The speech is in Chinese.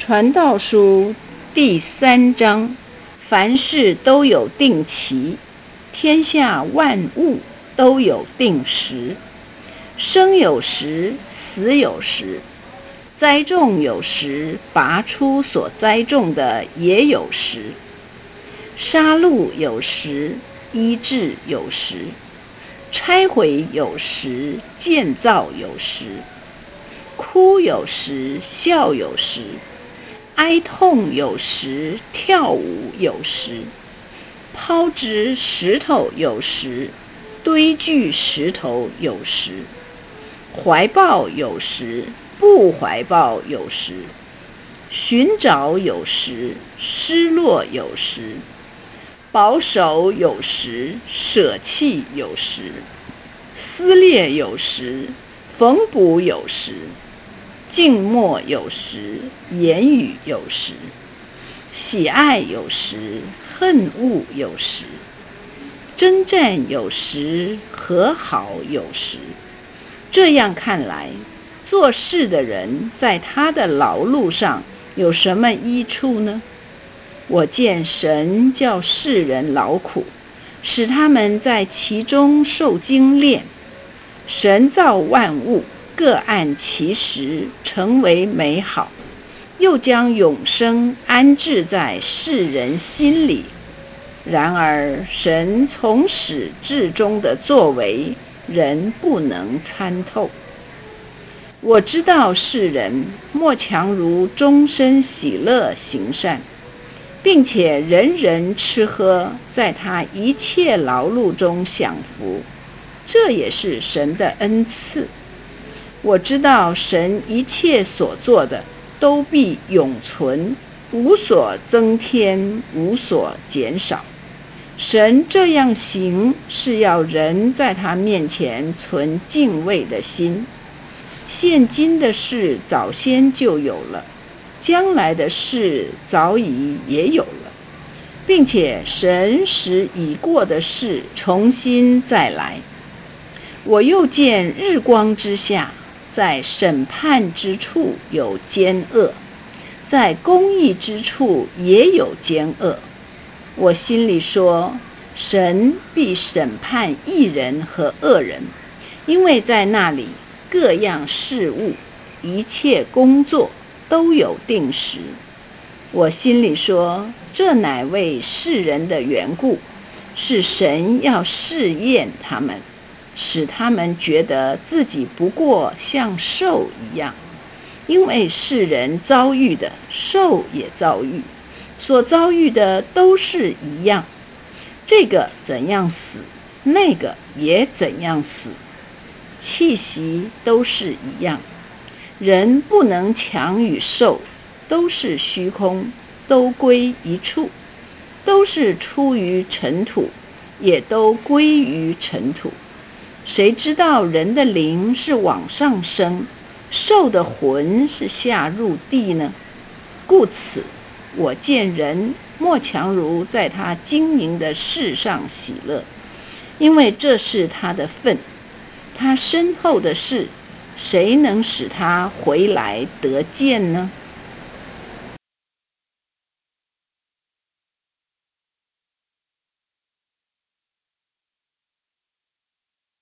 传道书第3章，凡事都有定期，天下万物都有定时。生有时，死有时；栽种有时，拔出所栽种的也有时；杀戮有时，医治有时；拆毁有时，建造有时；哭有时，笑有时；哀痛有时，跳舞有时；抛掷石头有时，堆聚石头有时；怀抱有时，不怀抱有时；寻找有时，失落有时；保守有时，舍弃有时；撕裂有时，缝补有时；静默有时，言语有时；喜爱有时，恨恶有时；征战有时，和好有时。这样看来，做事的人在他的劳碌上有什么益处呢？我见神叫世人劳苦，使他们在其中受精炼。神造万物，各按其时，成为美好，又将永生安置在世人心里。然而神从始至终的作为，人不能参透。我知道世人莫强如终身喜乐行善，并且人人吃喝，在他一切劳碌中享福，这也是神的恩赐。我知道神一切所做的都必永存，无所增添，无所减少。神这样行，是要人在他面前存敬畏的心。现今的事早先就有了，将来的事早已也有了，并且神使已过的事重新再来。我又见日光之下，在审判之处有奸恶，在公义之处也有奸恶。我心里说，神必审判义人和恶人，因为在那里各样事物，一切工作都有定时。我心里说，这乃为世人的缘故，是神要试验他们，使他们觉得自己不过像兽一样。因为世人遭遇的，兽也遭遇，所遭遇的都是一样。这个怎样死，那个也怎样死，气息都是一样。人不能强与兽，都是虚空，都归一处，都是出于尘土，也都归于尘土。谁知道人的灵是往上升，兽的魂是下入地呢？故此，我见人莫强如在他经营的事上喜乐，因为这是他的份。他身后的事，谁能使他回来得见呢？